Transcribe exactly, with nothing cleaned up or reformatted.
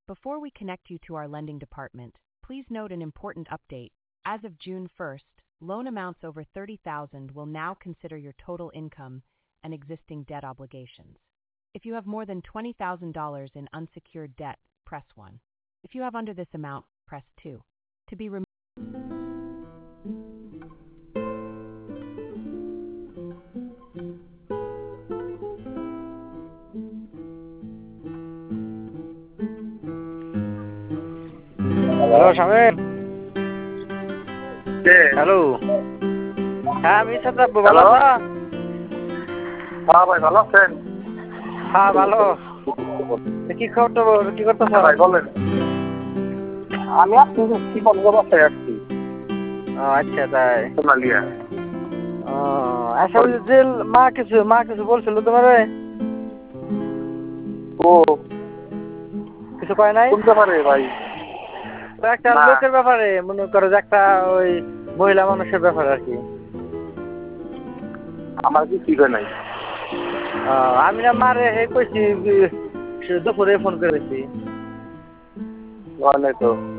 Before we connect you to our lending department, please note an important update. As of June first, loan amounts over thirty thousand dollars will now consider your total income and existing debt obligations. If you have more than twenty thousand dollars in unsecured debt, press one. If you have under this amount, press two. To be removed. Hello Shamim. Hello, হ্যাঁ আমি সাদ্দাব, ভালো আছো? হ্যাঁ ভাই, ভালো আছেন? হ্যাঁ ভালো। কি খবর টবর, কি করতেছ? ভাই বলেন। আমি আপনি কি বলবো, বাসায় আসছি। ও আচ্ছা, তাই। সোনালিয়া। ও আচ্ছা, ওই যে মা কিছু মা কিছু বলছিল তোমারে? ও কিছু কয় নাই? কোন ব্যাপারে ভাই? একটা লোকের ব্যাপারে, মনে করো যে একটা ওই মহিলা মানুষের ব্যাপারে আর কি। আমার কি ঠিক নাই। আমি না মারে হে কইছি, দুপুরে ফোন করেছি। নাই তো।